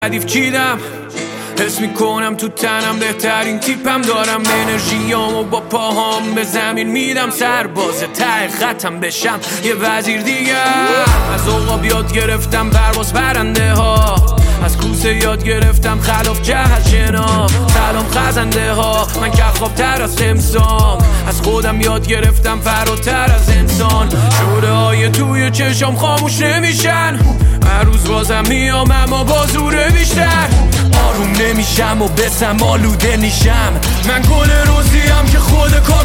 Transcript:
ردیف چیدم حس میکنم تو تنم بهترین تیپم دارم انرژیامو با پاهام به زمین میدم سرباز ته خطم بشم یه وزیر دیگه از عقاب یاد گرفتم پرواز برنده ها از کوسه یاد گرفتم خلاف جهت شنا سلام خزنده ها من که خواب تر از تمسام از خودم یاد گرفتم فراتر از انسان شوره های توی چشم خاموش نمیشن هر روز بازم میام اما با زوره بیشتر آروم نمیشم و بسم آلوده نیشم من گل روزیم که خود کار